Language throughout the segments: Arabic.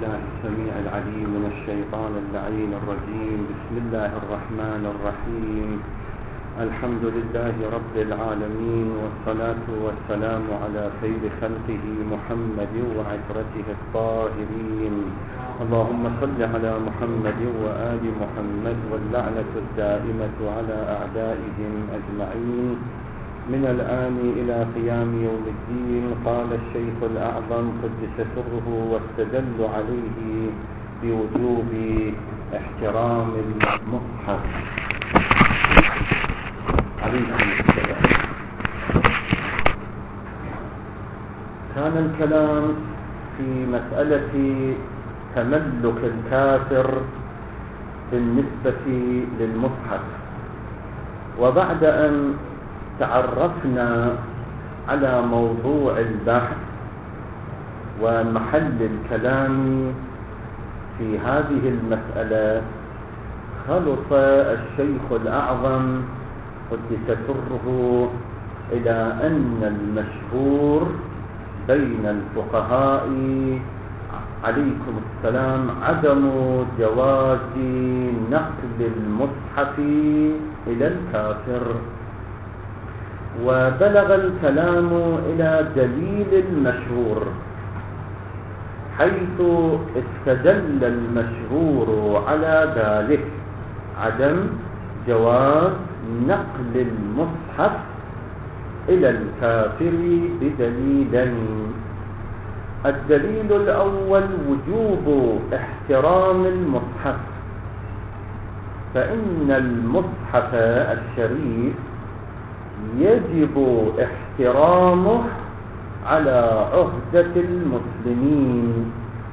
بالله السميع العليم من الشيطان اللعين الرجيم. بسم الله الرحمن الرحيم. الحمد لله رب العالمين، والصلاة والسلام على خير خلقه محمد وعترته الطاهرين. اللهم صل على محمد وآل محمد، واللعنة الدائمة على أعدائهم أجمعين من الآن إلى قيام يوم الدين. قال الشيخ الأعظم قدس سره واستدل عليه بوجوب احترام المصحف عليكم السلام. كان الكلام في مسألة تملك الكافر بالنسبة للمصحف، وبعد أن تعرفنا على موضوع البحث ومحل الكلام في هذه المسألة، خلص الشيخ الأعظم قدس سره إلى أن المشهور بين الفقهاء عليكم السلام عدم جواز نقل المصحف إلى الكافر، وبلغ الكلام إلى دليل المشهور، حيث استدل المشهور على ذلك عدم جواز نقل المصحف إلى الكافر بدليلين. الدليل الأول وجوب احترام المصحف، فإن المصحف الشريف يجب احترامه على عهدة المسلمين،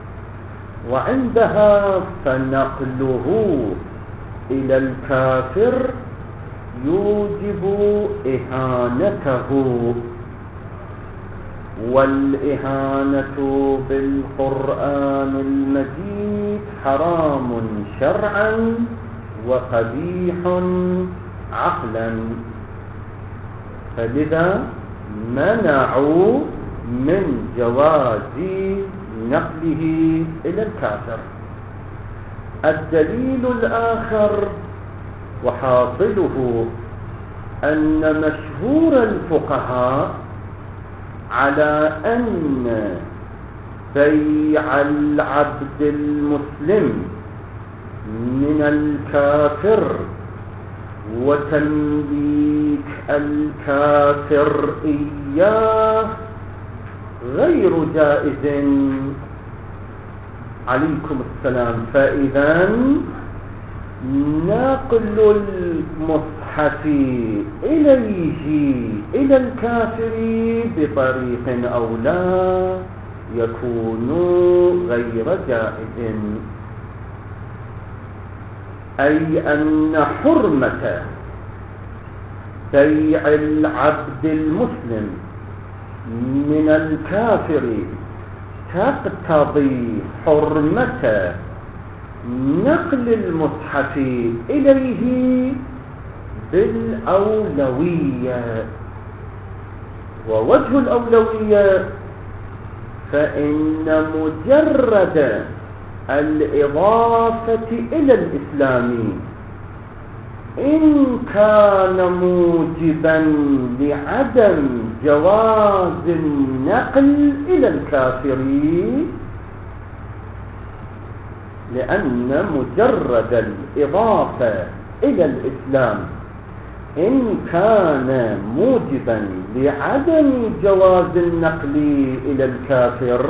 وعندها فنقله إلى الكافر يوجب إهانته، والإهانة بالقرآن المجيد حرام شرعا وقبيح عقلا، فلذا منعوا من جواز نقله إلى الكافر. الدليل الآخر وحاصله أن مشهور الفقهاء على أن بيع العبد المسلم من الكافر وتمليك الكافر إياه غير جائز. عليكم السلام. فإذا نقل المصحف إليه إلى الكافر بطريق أو لا يكون غير جائز، أي أن حرمة بيع العبد المسلم من الكافر تقتضي حرمة نقل المصحف إليه بالأولوية. ووجه الأولوية فإن مجرد الإضافة إلى الإسلام إن كان موجبا لعدم جواز النقل إلى الكافرين، لأن مجرد الإضافة إلى الإسلام إن كان موجبا لعدم جواز النقل إلى الكافر،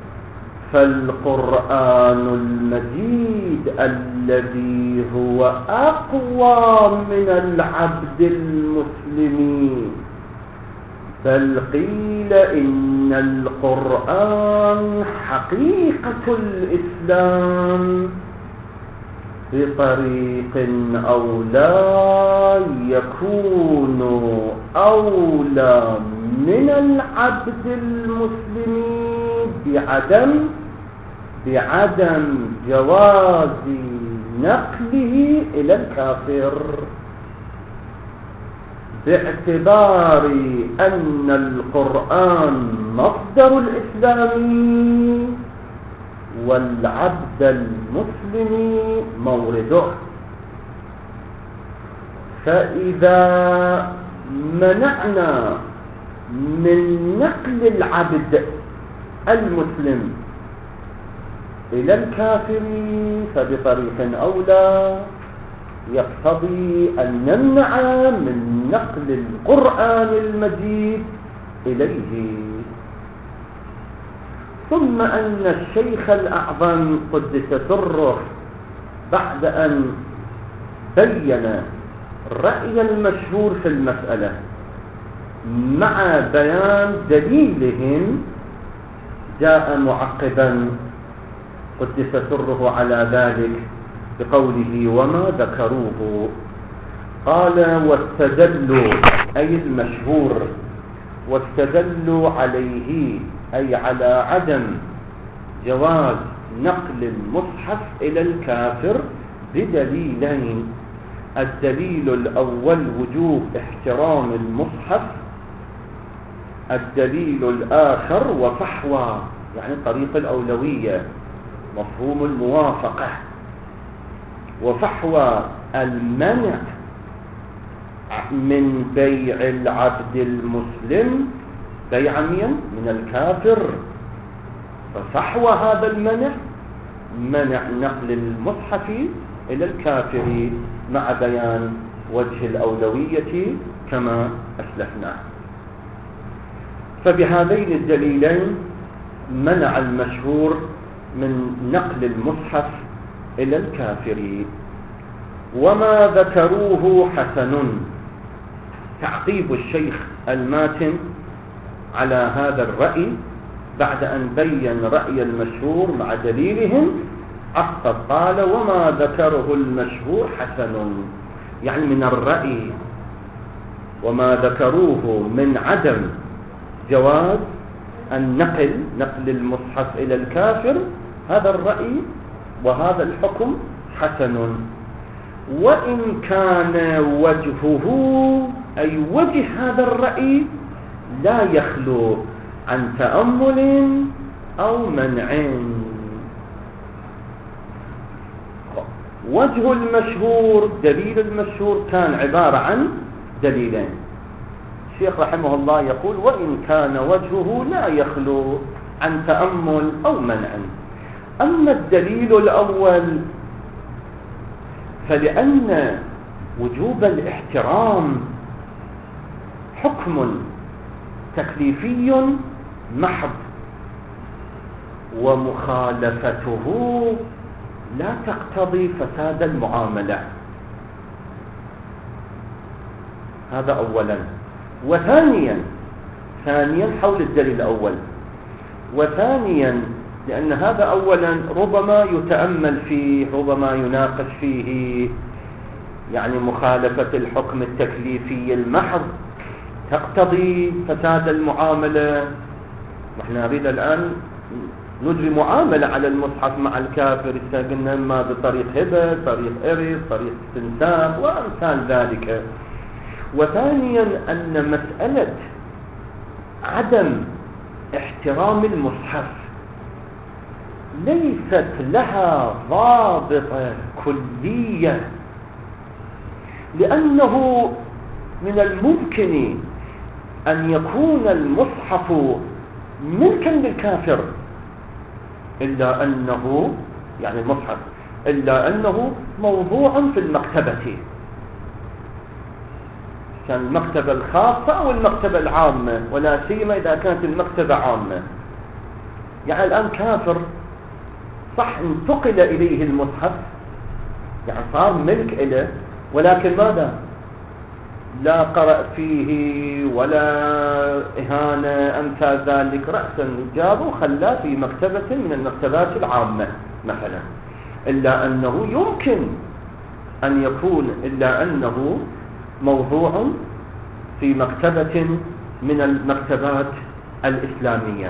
فالقرآن المجيد الذي هو أقوى من العبد المسلم، بل قيل إن القرآن حقيقة الإسلام، بطريق أو لا يكون أولى من العبد المسلم بعدم جواز نقله إلى الكافر، باعتبار أن القرآن مصدر الإسلام والعبد المسلم مورده. فإذا منعنا من نقل العبد المسلم إلى الكافر فبطريق أولى يقتضي أن نمنع من نقل القرآن المجيد إليه. ثم أن الشيخ الأعظم قدس سره بعد أن بين الرأي المشهور في المسألة مع بيان دليلهم جاء معقبا قدس سره على ذلك بقوله وما ذكروه. قال واستدلوا أي المشهور، واستدلوا عليه أي على عدم جواز نقل المصحف إلى الكافر بدليلين. الدليل الأول وجوب احترام المصحف، الدليل الآخر وفحوى يعني طريق الأولوية مفهوم الموافقة، وفحوى المنع من بيع العبد المسلم بيع من الكافر. ففحوى هذا المنع منع نقل المصحف إلى الكافر مع بيان وجه الأولوية كما أسلفنا. فبهذين الدليلين منع المشهور من نقل المصحف إلى الكافر. وما ذكروه حسن. تعقيب الشيخ الماتن على هذا الرأي بعد أن بين رأي المشهور مع دليلهم عقب قال وما ذكره المشهور حسن، يعني من الرأي وما ذكروه من عدم جواز نقل المصحف إلى الكافر، هذا الرأي وهذا الحكم حسن. وإن كان وجهه أي وجه هذا الرأي لا يخلو عن تأمل أو منع. وجه المشهور دليل المشهور كان عبارة عن دليلين. الشيخ رحمه الله يقول وإن كان وجهه لا يخلو عن تأمل أو منع. أما الدليل الأول فلأن وجوب الاحترام حكم تكليفي محض، ومخالفته لا تقتضي فساد المعاملة. هذا أولا. وثانيا حول الدليل الأول. وثانيا لأن هذا أولا ربما يتأمل فيه، ربما يناقش فيه، يعني مخالفة الحكم التكليفي المحض تقتضي فساد المعاملة. نحن نريد الآن نجري معاملة على المصحف مع الكافر، قلنا إما بطريق هبة، طريق إرث، طريق استنساخ وأمثال ذلك. وثانيا أن مسألة عدم احترام المصحف ليست لها ضابطة كلية، لأنه من الممكن أن يكون المصحف ملكا للكافر إلا أنه يعني المصحف إلا أنه موضوع في المكتبة، كان المكتبة الخاصة أو المكتبة العامة، ولا سيما إذا كانت المكتبة عامة. يعني الآن كافر صح انتقل إليه المصحف، يعني صار ملك إله، ولكن ماذا؟ لا قرأ فيه ولا إهانة أمثال ذلك، رأسا جابه وخلاه في مكتبة من المكتبات العامة مثلا. إلا أنه يمكن أن يكون إلا أنه موضوع في مكتبة من المكتبات الإسلامية،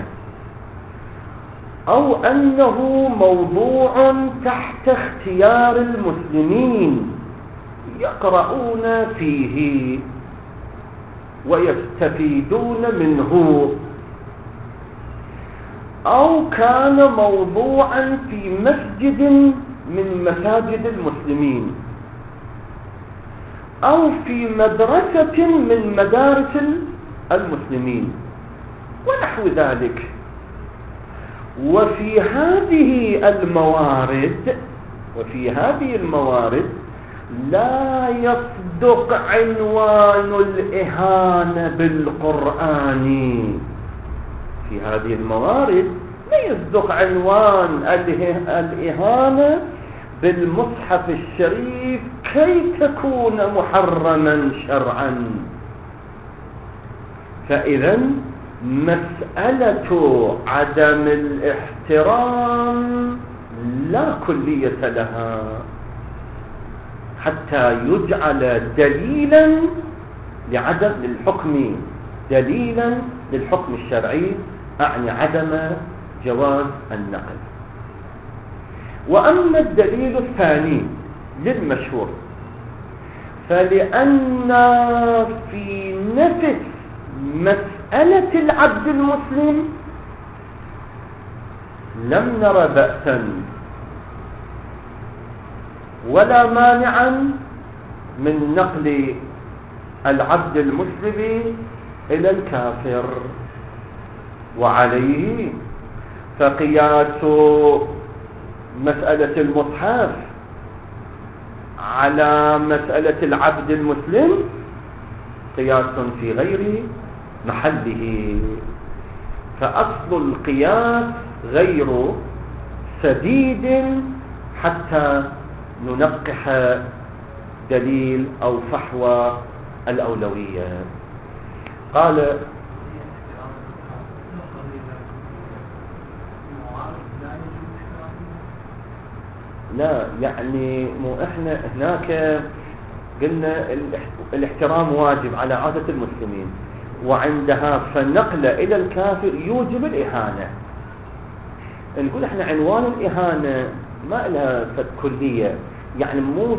أو أنه موضوع تحت اختيار المسلمين يقرؤون فيه ويستفيدون منه. أو كان موضوعا في مسجد من مساجد المسلمين أو في مدرسة من مدارس المسلمين ونحو ذلك. وفي هذه الموارد لا يصدق عنوان الإهانة بالقرآن. في هذه الموارد لا يصدق عنوان الإهانة بالمصحف الشريف كي تكون محرما شرعا. فإذا مسألة عدم الاحترام لا كلية لها حتى يجعل دليلا للحكم الشرعي، أعني عدم جواز النقل. وأما الدليل الثاني للمشهور فلأن في نفس مسألة العبد المسلم لم نر بأسا ولا مانعا من نقل العبد المسلم إلى الكافر. وعليه فقياس مسألة المصحف على مسألة العبد المسلم قياس في غير محله، فأصل القياس غير سديد حتى ننقح دليل أو فحوى الأولوية. قال لا، يعني مو احنا هناك قلنا الاحترام واجب على عادة المسلمين، وعندها فالنقل إلى الكافر يوجب الإهانة. نقول احنا عنوان الإهانة ما لها كلية، يعني مو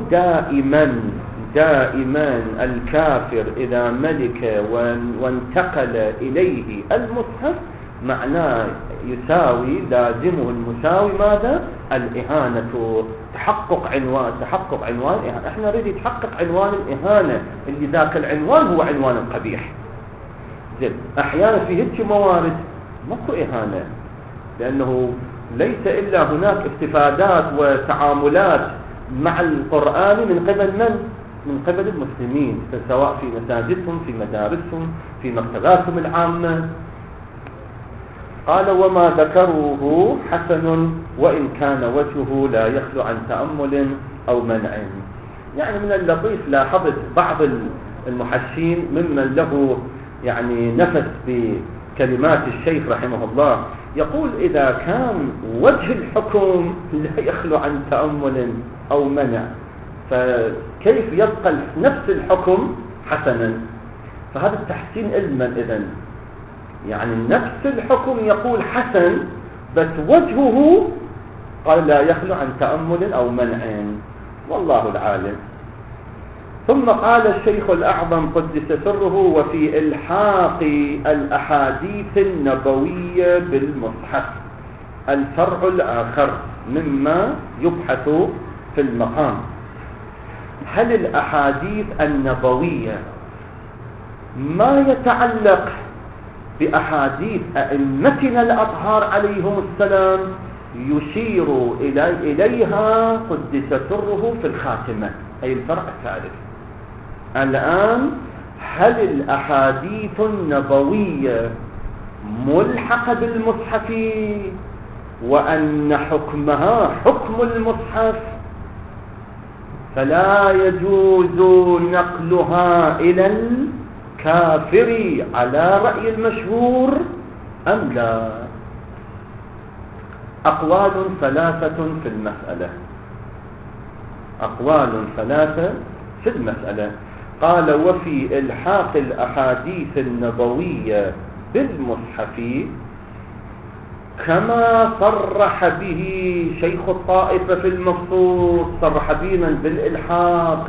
دائما الكافر إذا ملك وانتقل إليه المصحف معناه يساوي، لازمه المساوي ماذا؟ الإهانة. تحقق عنوان إهانة. احنا نريد يتحقق عنوان الإهانة اللي ذاك العنوان هو عنوان قبيح. زين، أحيانا في هيك موارد ماكو إهانة، لأنه ليس إلا هناك استفادات وتعاملات مع القرآن من قبل من؟ من قبل المسلمين، سواء في مساجدهم، في مدارسهم، في مكتباتهم العامة. قال وما ذكروه حسن وإن كان وجهه لا يخلو عن تأمل أو منع. يعني من اللطيف لاحظت بعض المحشين ممن له يعني نفس بكلمات الشيخ رحمه الله، يقول إذا كان وجه الحكم لا يخلو عن تأمل أو منع فكيف يبقى نفس الحكم حسنا؟ فهذا التحسين علما إذن، يعني نفس الحكم يقول حسن بس وجهه قال لا يخلو عن تأمل أو منع، والله العالم. ثم قال الشيخ الأعظم قدس سره وفي إلحاق الأحاديث النبوية بالمصحف الفرع الآخر مما يبحث في المقام. هل الأحاديث النبوية ما يتعلق بأحاديث أئمتنا الأطهار عليهم السلام يشير إليها قدس سره في الخاتمة، أي الفرع الثالث. الآن هل الأحاديث النبوية ملحقة بالمصحف وأن حكمها حكم المصحف فلا يجوز نقلها إلى الكافر على رأي المشهور أم لا؟ أقوال ثلاثة في المسألة. قال وفي إلحاق الأحاديث النبوية بالمصحف كما صرح به شيخ الطائفة في المبسوط، صرح بنا بالإلحاق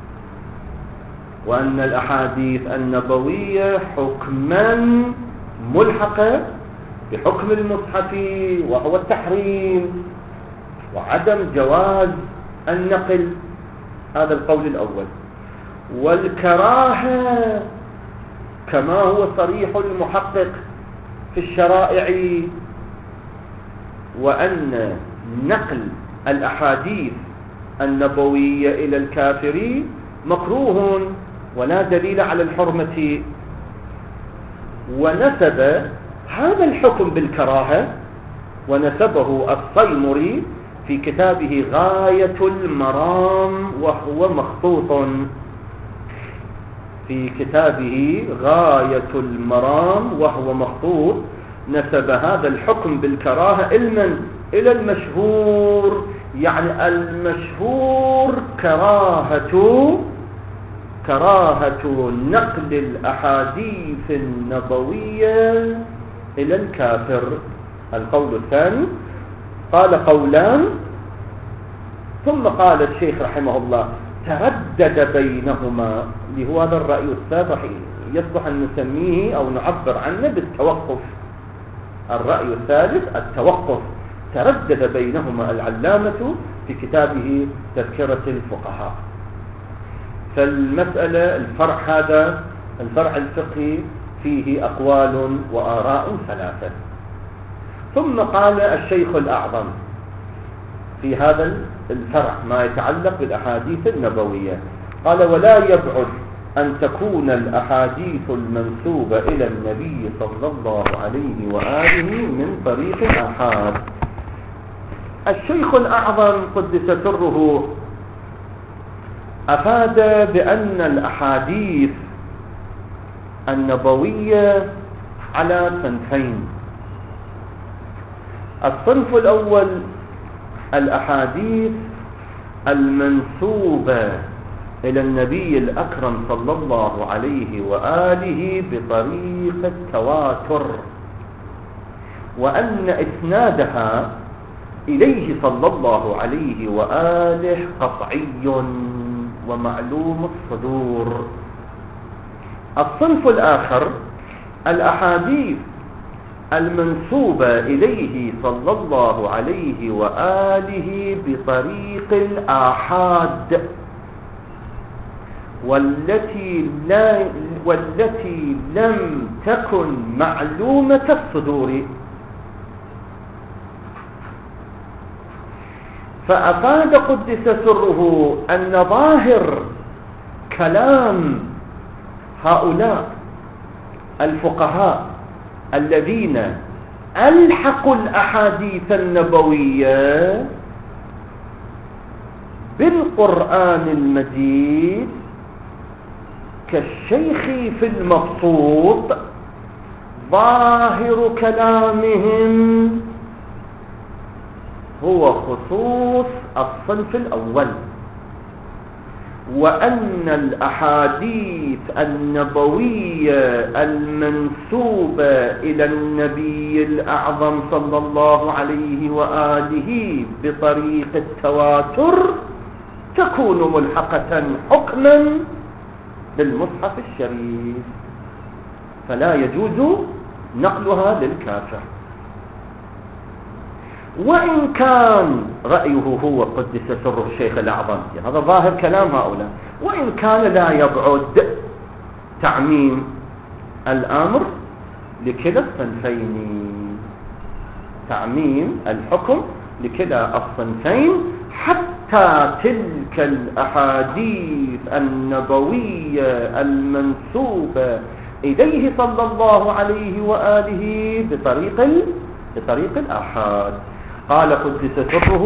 وأن الأحاديث النبوية حكما ملحقة بحكم المصحف وهو التحريم وعدم جواز النقل. هذا القول الأول. والكراهة كما هو صريح المحقق في الشرائع، وأن نقل الأحاديث النبوية إلى الكافر مكروه ولا دليل على الحرمة. ونسب هذا الحكم بالكراهة ونسبه الصيمري في كتابه غاية المرام وهو مخطوط، في كتابه غاية المرام وهو مخطوط نسب هذا الحكم بالكراهة علما إلى المشهور، يعني المشهور كراهة نقل الأحاديث النبوية إلى الكافر. القول الثاني قال قولان، ثم قال الشيخ رحمه الله تردد بينهما، اللي هو هذا الرأي السابق يصلح أن نسميه أو نعبر عنه بالتوقف. الرأي الثالث التوقف، تردد بينهما العلامة في كتابه تذكرة الفقهاء. فالمسألة الفرع هذا الفرع الفقهي فيه أقوال وآراء ثلاثة. ثم قال الشيخ الأعظم في هذا الفرع ما يتعلق بالأحاديث النبوية، قال ولا يبعد أن تكون الأحاديث المنسوبة إلى النبي صلى الله عليه وآله من طريق الآحاد. الشيخ الأعظم قدس سره أفاد بأن الأحاديث النبوية على صنفين. الصنف الأول الأحاديث المنسوبة إلى النبي الأكرم صلى الله عليه وآله بطريق التواتر، وأن إسنادها إليه صلى الله عليه وآله قطعي ومعلوم الصدور. الصنف الآخر الأحاديث المنسوبة إليه صلى الله عليه وآله بطريق الآحاد، والتي لم تكن معلومة الصدور. فأفاد قدس سره أن ظاهر كلام هؤلاء الفقهاء الذين ألحقوا الأحاديث النبوية بالقرآن المجيد كالشيخ في المبسوط، ظاهر كلامهم هو خصوص الصنف الأول، وأن الأحاديث النبوية المنسوبة إلى النبي الأعظم صلى الله عليه وآله بطريق التواتر تكون ملحقة حكما بالمصحف الشريف، فلا يجوز نقلها للكافر. وإن كان رأيه هو قدس سره الشيخ الأعظم، هذا ظاهر كلام هؤلاء، وإن كان لا يبعد تعميم الأمر لكلا الصنفين، تعميم الحكم لكلا الصنفين، حتى تلك الأحاديث النبوية المنسوبة إليه صلى الله عليه وآله بطريق الآحاد. قال قدس سره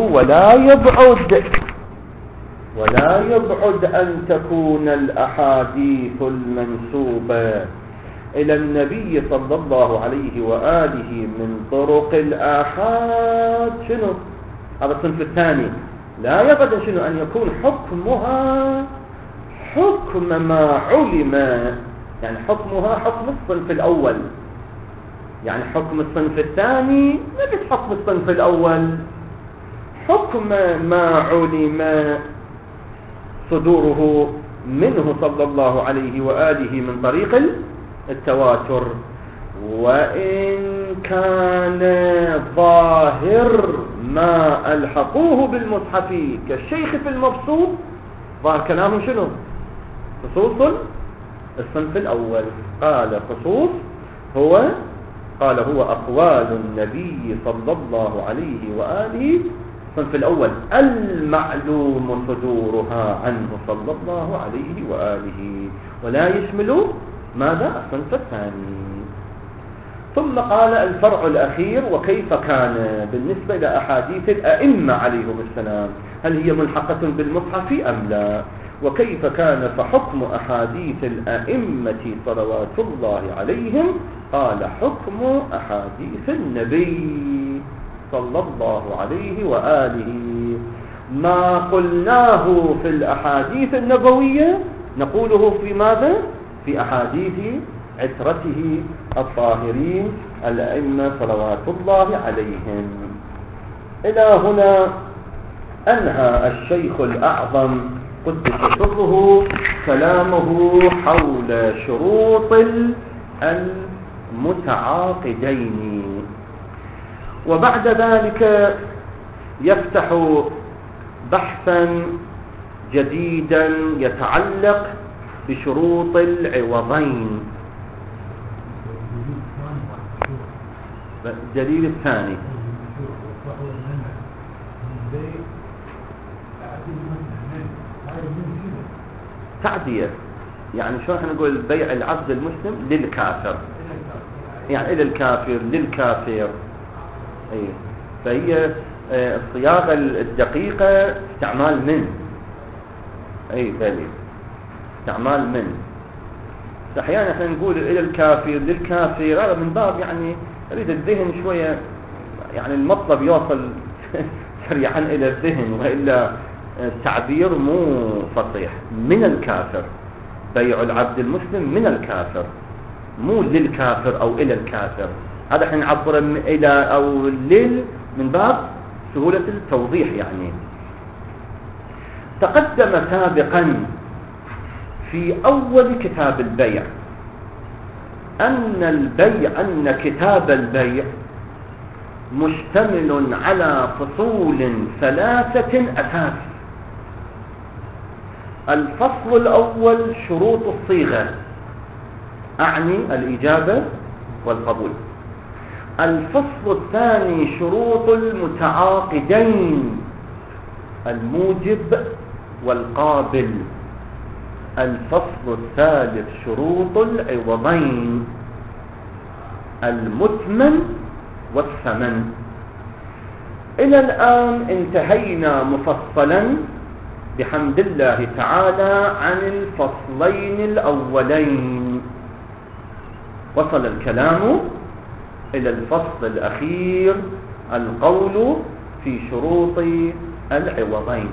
ولا يبعد أن تكون الأحاديث المنسوبة إلى النبي صلى الله عليه وآله من طرق الآحاد. شنو هذا الصنف الثاني؟ لا يبعد أن يكون حكمها حكم ما علم، يعني حكمها حكم الصنف الأول، يعني حكم الصنف الثاني نجد حكم الصنف الأول، حكم ما علم صدوره منه صلى الله عليه وآله من طريق التواتر. وإن كان ظاهر ما ألحقوه بالمصحف كالشيخ في المبسوط، ظاهر كلامهم شنو؟ خصوص الصنف الأول. قال خصوص هو أقوال النبي صلى الله عليه وآله الصنف الأول المعلوم صدورها عنه صلى الله عليه وآله، ولا يشمل ماذا؟ الصنف الثاني. ثم قال الفرع الأخير: وكيف كان بالنسبة إلى أحاديث الأئمة عليهم السلام، هل هي ملحقة بالمصحف أم لا؟ وكيف كان فحكم أحاديث الأئمة صلوات الله عليهم؟ قال: حكم أحاديث النبي صلى الله عليه وآله، ما قلناه في الأحاديث النبوية نقوله في ماذا؟ في أحاديث عترته الطاهرين الأئمة صلوات الله عليهم. إلى هنا أنهى الشيخ الأعظم قدس سره كلامه حول شروط المتعاقدين، وبعد ذلك يفتح بحثا جديدا يتعلق بشروط العوضين. الدليل الثاني تعدية، يعني شو احنا نقول؟ بيع العبد المسلم للكافر، يعني إلى الكافر للكافر. اي فهي الصياغة الدقيقة استعمال من، اي دليل استعمال من. احيانا احنا نقول الى الكافر للكافر، هذا من باب يعني اريد الذهن شوية، يعني المطلب يوصل سريعا الى الذهن، والا التعبير مو فصيح. من الكافر، بيع العبد المسلم من الكافر، مو للكافر او الى الكافر. هذا احنا نعبر الى او لل من باب سهولة التوضيح. يعني تقدم سابقا في أول كتاب البيع أن كتاب البيع مشتمل على فصول 3 أساس. الفصل الأول شروط الصيغة، أعني الإجابة والقبول. الفصل الثاني شروط المتعاقدين، الموجب والقابل. الفصل الثالث شروط العوضين، المثمن والثمن. إلى الآن انتهينا مفصلا بحمد الله تعالى عن الفصلين الأولين. وصل الكلام إلى الفصل الأخير، القول في شروط العوضين.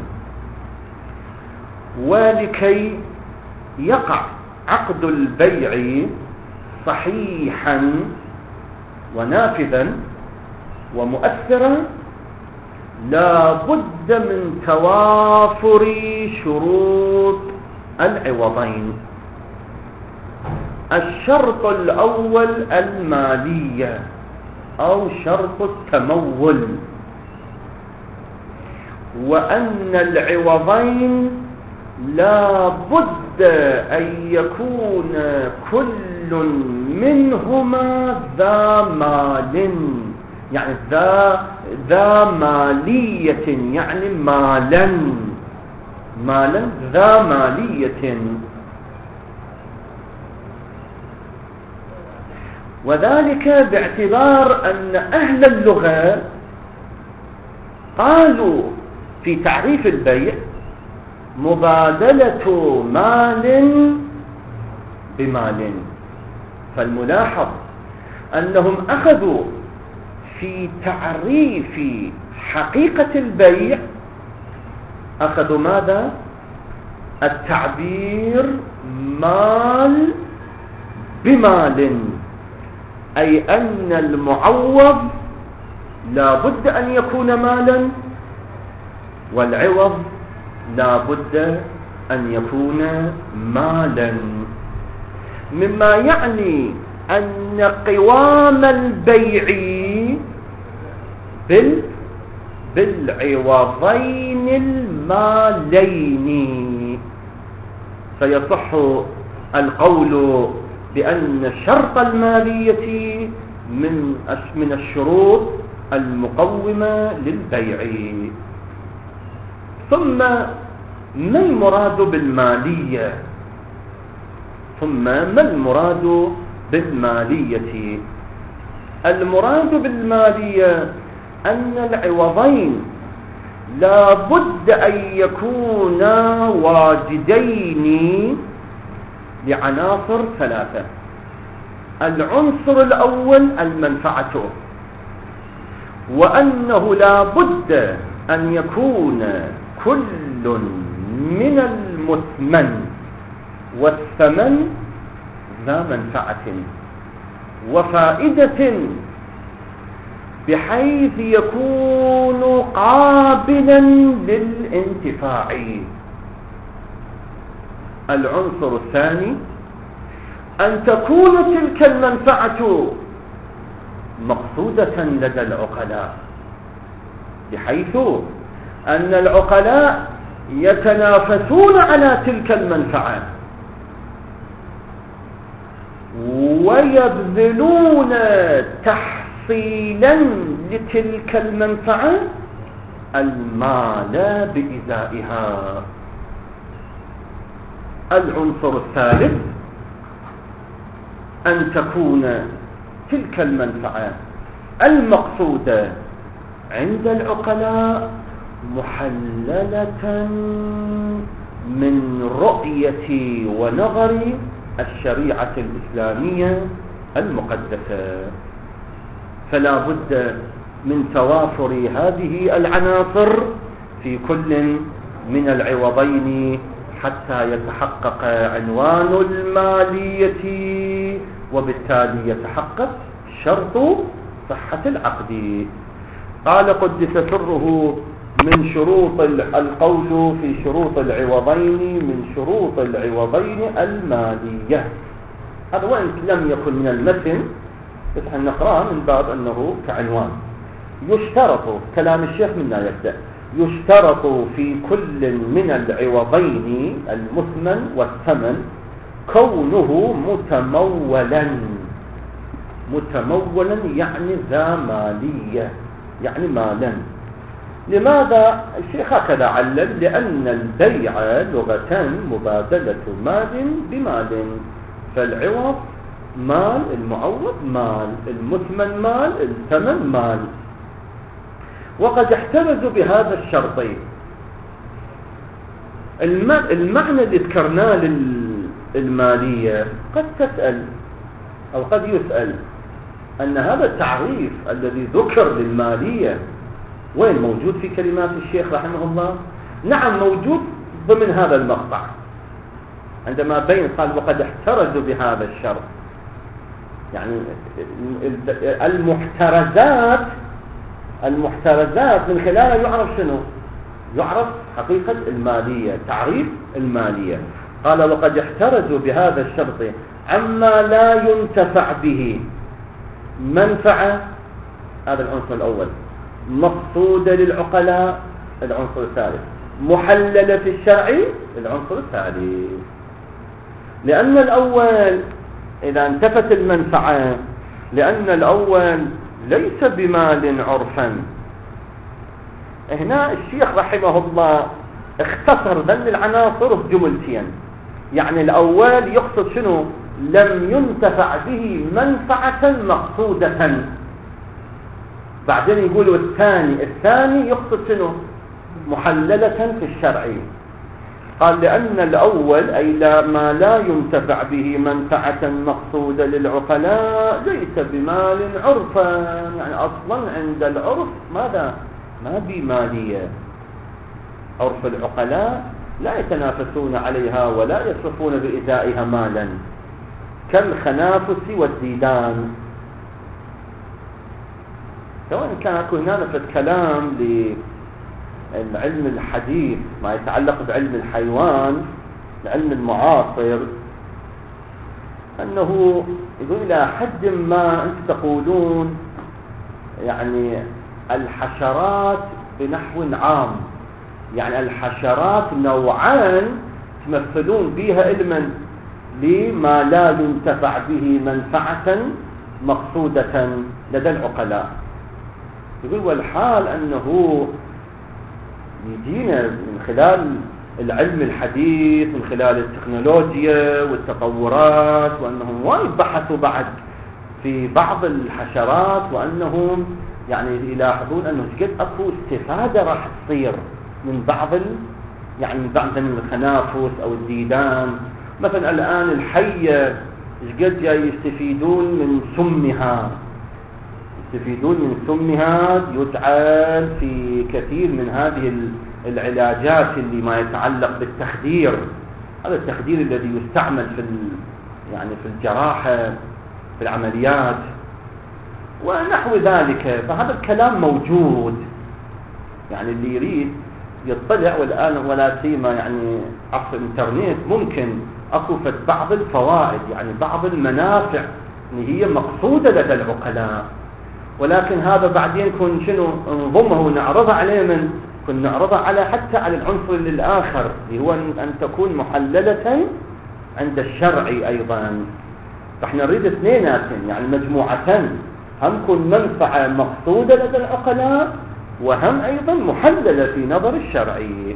ولكي يقع عقد البيع صحيحا ونافذا ومؤثرا لا بد من توافر شروط العوضين. الشرط الأول المالية أو شرط التمول، وأن العوضين لا بد أن يكون كل منهما ذا مال، يعني ذا مالية، يعني مالا ذا مالية. وذلك باعتبار أن أهل اللغة قالوا في تعريف البيع مبادلة مال بمال. فالملاحظ أنهم أخذوا في تعريف حقيقة البيع، أخذوا ماذا؟ التعبير مال بمال، أي أن المعوض لا بد أن يكون مالا، والعوض لا بد أن يكون مالا، مما يعني أن قوام البيع بالعوضين المالين، فيصح القول بأن شرط المالية من الشروط المقومة للبيع. ثم ما المراد بالمالية؟ المراد بالمالية أن العوضين لا بد أن يكونا واجدين لعناصر ثلاثة. العنصر الأول المنفعة، وأنه لا بد أن يكون كل من المثمن والثمن ذا منفعة وفائدة بحيث يكون قابلا للانتفاع. العنصر الثاني أن تكون تلك المنفعة مقصودة لدى العقلاء، بحيث أن العقلاء يتنافسون على تلك المنفعة ويبذلون تحصيلا لتلك المنفعة المال بإزائها. العنصر الثالث أن تكون تلك المنفعة المقصودة عند العقلاء محللة من رؤية ونظر الشريعة الإسلامية المقدسة. فلا بد من توافر هذه العناصر في كل من العوضين حتى يتحقق عنوان المالية، وبالتالي يتحقق شرط صحة العقد. قال قدس سره: من شروط القول في شروط العوضين من شروط العوضين المالية. هذا وإن لم يكن من المتن، بس نقرأه من باب أنه كعنوان. يشترط، كلام الشيخ منا يبدأ: يشترط في كل من العوضين المثمن والثمن كونه متمولا يعني ذا مالية، يعني مالا. لماذا الشيخ هكذا علل؟ لأن البيع لغة مبادلة مال بمال، فالعوض مال، المعوض مال، المثمن مال، الثمن مال. وقد احترزوا بهذا الشرط. المعنى اللي ذكرناه للمالية قد تسأل أو قد يسأل أن هذا التعريف الذي ذكر للمالية وين موجود في كلمات الشيخ رحمه الله؟ نعم موجود ضمن هذا المقطع، عندما بين قال وقد احترزوا بهذا الشرط، يعني المحترزات من خلالها يعرف شنو؟ يعرف حقيقة المالية، تعريف المالية. قال وقد احترزوا بهذا الشرط عما لا ينتفع به منفعة، هذا العنصر الأول، مقصودة للعقلاء العنصر الثالث، محللة في الشرع العنصر الثالث. لأن الأول إذا انتفت المنفعة، لأن الأول ليس بمال عرفا. هنا الشيخ رحمه الله اختصر ذل العناصر بجملتين، يعني الأول يقصد شنو؟ لم ينتفع به منفعة مقصودة. بعدين يقولوا الثاني يقصد شنو؟ محللة في الشرع. قال لأن الأول أي ما لا ينتفع به منفعة مقصودة للعقلاء ليس بمال عرفا، يعني أصلا عند العرف ماذا؟ ما بمالية. عرف العقلاء لا يتنافسون عليها ولا يصرفون بإزائها مالا كالخنافس والديدان. سواء كان هناك كلام للعلم الحديث ما يتعلق بعلم الحيوان، العلم المعاصر، أنه يقول إلى حد ما أنت تقولون يعني الحشرات بنحو عام، يعني الحشرات نوعان تمثلون بها علما لما لا ينتفع به منفعة مقصودة لدى العقلاء. يقول والحال أنه يجينا من خلال العلم الحديث، من خلال التكنولوجيا والتطورات، وأنهم وايد بحثوا بعد في بعض الحشرات، وأنهم يعني يلاحظون أنه قد أكو استفادة راح تصير من بعض يعني من بعض من الخنافس أو الديدان. مثلا الآن الحية قد يستفيدون من سمها، يستفيدون من سمها يجعل في كثير من هذه العلاجات اللي ما يتعلق بالتخدير. هذا التخدير الذي يستعمل يعني في الجراحة في العمليات ونحو ذلك. فهذا الكلام موجود، يعني اللي يريد يطلع. والآن ولا سيما يعني عصر الانترنت ممكن أكو بعض الفوائد، يعني بعض المنافع اللي هي مقصودة لدى العقلاء، ولكن هذا بعدين كن شنو نضمه ونعرضه عليه، كن نعرضه على حتى على العنصر الآخر اللي هو أن تكون محللة عند الشرع أيضا. فاحنا نريد اثنينات، يعني مجموعتين، هم كن منفعة مقصودة لدى العقلاء، وهم أيضا محللة في نظر الشرعي.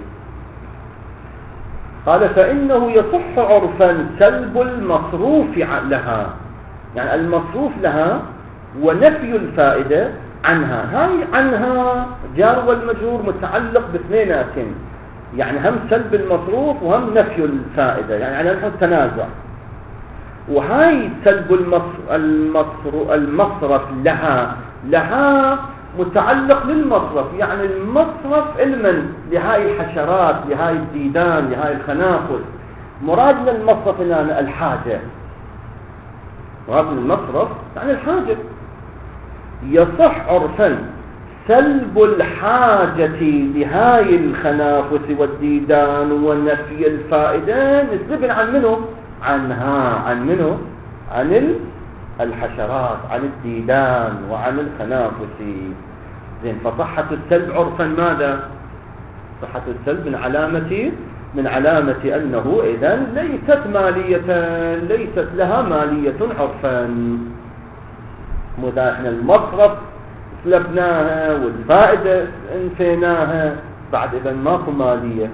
قال فإنه يصح عرفا سلب المصروف لها، يعني المصروف لها ونفي الفائدة عنها. هاي عنها جار والمجرور متعلق باثنينات، يعني هم سلب المصروف وهم نفي الفائدة، يعني على نحو التنازع. وهاي سلب المصرف لها متعلق للمصرف، يعني المصرف علما لهاي الحشرات، لهاي الديدان، لهاي الخنافس. مرادنا المصرف هنا الحاجة، مرادنا المصرف يعني الحاجة. يصح عرفا سلب الحاجة لهاي الخنافس والديدان ونفي الفائدة نسبة عن منه؟ عن منه؟ عن الحشرات، عن الديدان وعن الخنافس. زين، فصحة السلب عرفا ماذا؟ صحة السلب من علامة أنه إذن ليست مالية، ليست لها مالية عرفا. ماذا احنا المصرف سلبناها والفائدة انفيناها، بعد إذن ماكو مالية.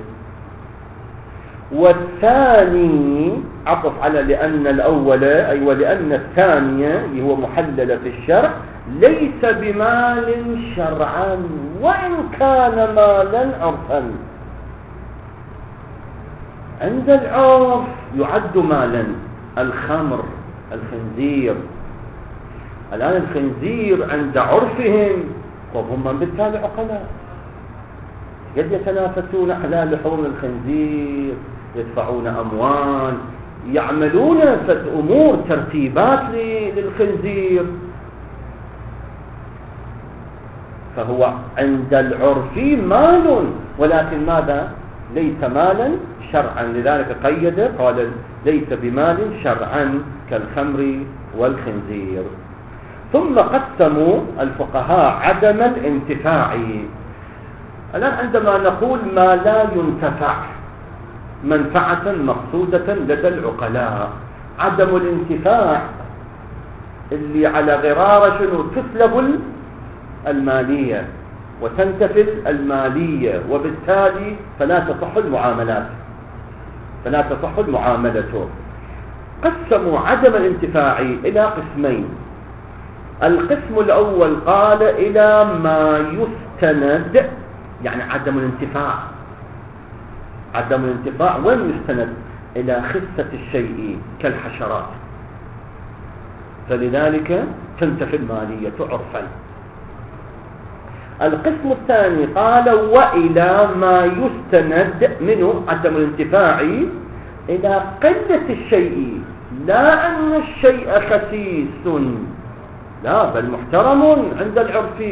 والثاني عطف على لأن الأول، أي ولأن الثانية اللي هو محلل في الشرع ليس بمال شرعا وإن كان مالا عرفا. عند العرف يعد مالا الخمر، الخنزير. الآن الخنزير عند عرفهم وهم بالتالي عقلاء، قد يتنافسون على لحوم الخنزير، يدفعون أموال، يعملون أمور ترتيبات للخنزير. فهو عند العرف مال، ولكن ماذا؟ ليس مالا شرعا. لذلك قيد قال ليس بمال شرعا كالخمر والخنزير. ثم قسموا الفقهاء عدم الانتفاع. الآن عندما نقول ما لا ينتفع منفعة مقصودة لدى العقلاء، عدم الانتفاع اللي على غرار شنو؟ تسلب المالية وتنتفل المالية، وبالتالي فلا تصح المعاملات، فلا تصح المعاملة. قسموا عدم الانتفاع إلى قسمين. القسم الأول قال إلى ما يستند، يعني عدم الانتفاع. عدم الانتفاع وين يستند؟ إلى خسة الشيء كالحشرات، فلذلك تنتفي المالية عرفا. القسم الثاني قال وإلى ما يستند منه عدم الانتفاع إلى قلة الشيء، لا أن الشيء خسيس، لا، بل محترم عند العرف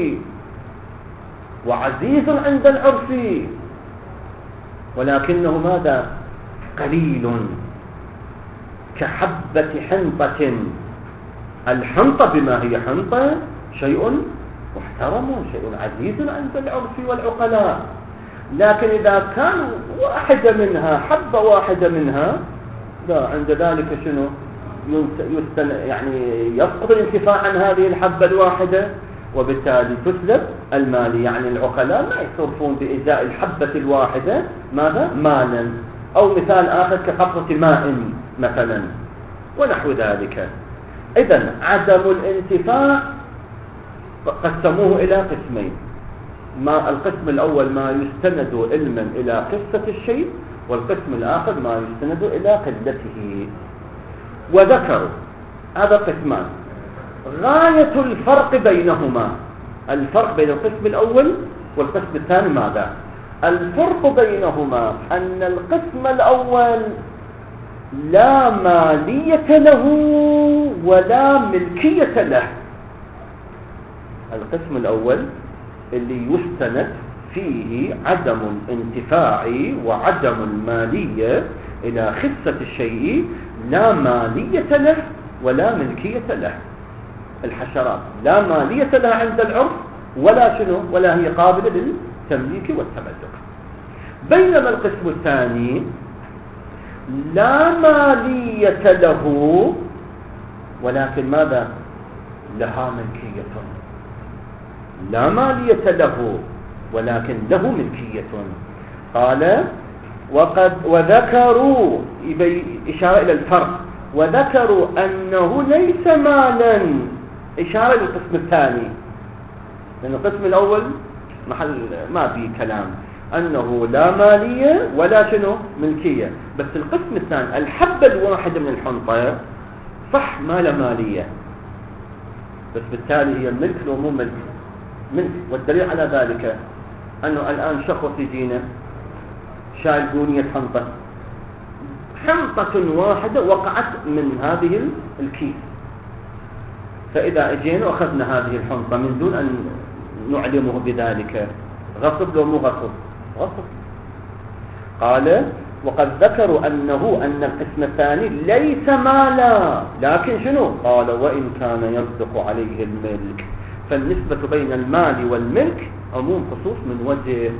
وعزيز عند العرف، ولكنه ماذا؟ قليل كحبة حنطة. الحنطة بما هي حنطة شيء محترم، شيء عزيز عند العرف والعقلاء، لكن إذا كان واحدة منها، حبة واحدة منها، لا، عند ذلك شنو يعني يسقط الانتفاع عن هذه الحبة الواحدة، وبالتالي تسلب المال. يعني العقلاء ما يصرفون بإزاء الحبة الواحدة ماذا؟ مالا، أو مثال آخر كقطرة ماء مثلا ونحو ذلك. إذن عدم الانتفاع قسموه إلى قسمين. القسم الأول ما يستند علما إلى قصة الشيء، والقسم الآخر ما يستند إلى قلته. وذكروا هذا قسمان، غاية الفرق بينهما. الفرق بين القسم الأول والقسم الثاني ماذا؟ الفرق بينهما أن القسم الأول لا مالية له ولا ملكية له. القسم الأول اللي يستند فيه عدم الانتفاع وعدم المالية إلى خصة الشيء، لا مالية له ولا ملكية له. الحشرات لا مالية لها عند العرف ولا شنو، ولا هي قابلة للتمليك والتملك. بينما القسم الثاني لا مالية له ولكن ماذا؟ لها ملكية. لا مالية له ولكن له ملكية. قال وذكروا إشارة إلى الفرق، وذكروا أنه ليس مالا، إشارة للقسم الثاني، لأن القسم الأول محل ما فيه كلام أنه لا مالية ولا شنو ملكية. بس القسم الثاني الحبة الواحدة من الحنطة صح ما لا مالية، بس بالتالي هي ملك لو مو ملك. والدليل على ذلك أنه الآن شخص يجينا شايل بونية حنطة واحدة وقعت من هذه الكيس، فإذا اجينا وأخذنا هذه الحنطة من دون أن نعلمه بذلك، غصب لو مو غصب؟ غصب. قال وقد ذكروا أن القسم الثاني ليس مالا، لكن شنو؟ قال وإن كان يصدق عليه الملك. فالنسبة بين المال والملك عموم خصوص من وجه.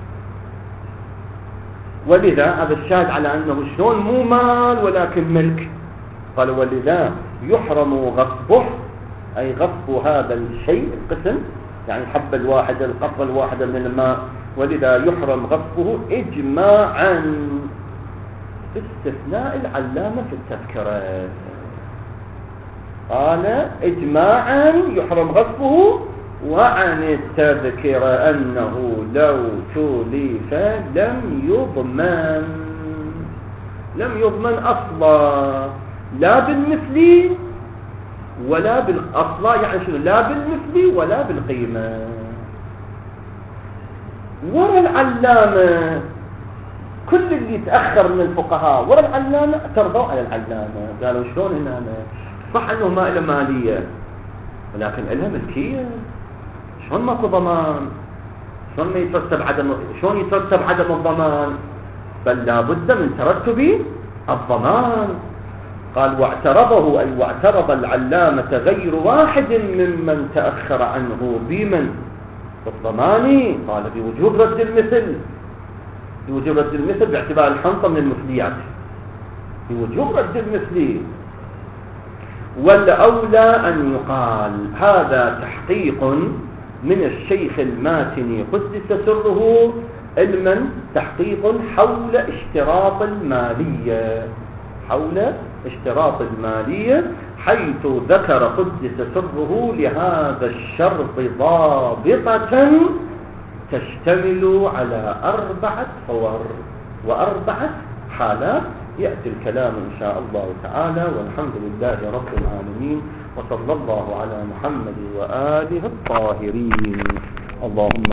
ولذا هذا الشاهد على أنه شلون مو مال ولكن ملك. قال ولذا يحرم غصبه، أي غصب هذا الشيء القسم، يعني الحبة الواحدة القطرة الواحدة من الماء، ولذا يحرم غصبه إجماعا، باستثناء العلامة في التذكرة. قال إجماعا يحرم غصبه، وعن التذكرة أنه لو تلف لم يضمن أصلا، لا بالمثل ولا بالأصلا، يعني شنو؟ لا بالمثل ولا بالقيمة. ورا العلامة كل اللي يتأخر من الفقهاء ورا العلامة اعترضوا على العلامة، قالوا شلون هنا صح أنه ما إله مالية ولكن إلها ملكية، شلون ماكو ضمان؟ شلون يترتب عدم الضمان؟ بل لا بد من ترتب الضمان. قال واعترض العلامة غير واحد ممن تأخر عنه بمن بالضمان. قال بوجوب رد المثل باعتبار الحنطة من المثليات، بوجوب رد المثل. والأولى أن يقال هذا تحقيق من الشيخ الماتني قدس سره علما، تحقيق حول اشتراط المالية، حيث ذكر قدس سره لهذا الشرط ضابطة تشتمل على 4 صور و4 حالات. يأتي الكلام إن شاء الله تعالى، والحمد لله رب العالمين، وصلى الله على محمد وآله الطاهرين. اللهم